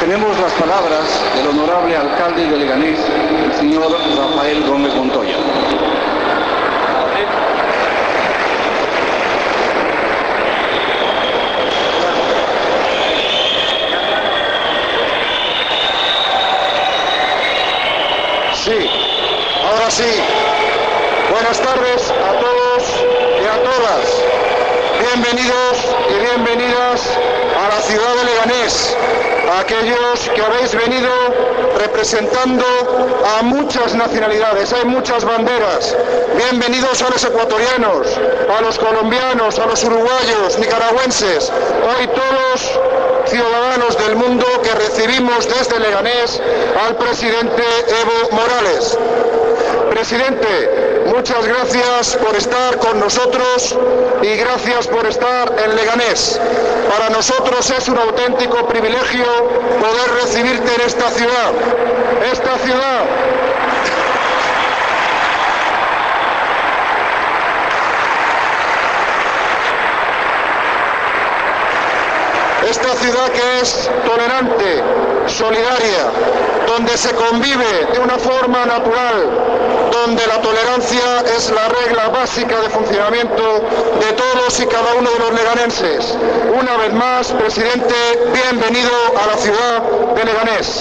Tenemos las palabras del honorable alcalde de Leganés, el señor Rafael Gómez Montoya. Sí, ahora sí. Buenas tardes a todos y a todas. Bienvenidos y bienvenidas a la ciudad de Leganés, a aquellos que habéis venido representando a muchas nacionalidades, hay muchas banderas. Bienvenidos a los ecuatorianos, a los colombianos, a los uruguayos, nicaragüenses, hoy todos ciudadanos del mundo que recibimos desde Leganés al presidente Evo Morales. Presidente, muchas gracias por estar con nosotros y gracias por estar en Leganés. Para nosotros es un auténtico privilegio poder recibirte en esta ciudad. Esta ciudad que es tolerante, solidaria, donde se convive de una forma natural, donde la tolerancia es la regla básica de funcionamiento de todos y cada uno de los leganenses. Una vez más, presidente, bienvenido a la ciudad de Leganés.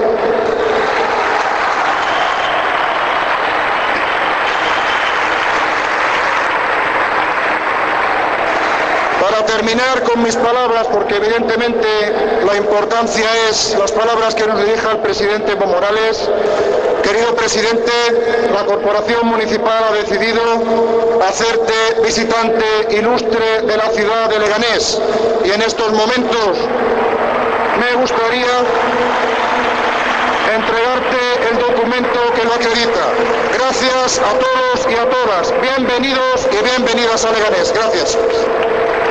Para terminar con mis palabras, porque evidentemente la importancia es las palabras que nos dirija el presidente Evo Morales. Querido presidente, la Corporación Municipal ha decidido hacerte visitante ilustre de la ciudad de Leganés. Y en estos momentos me gustaría entregarte el documento que lo acredita. Gracias a todos y a todas. Bienvenidos y bienvenidas a Leganés. Gracias.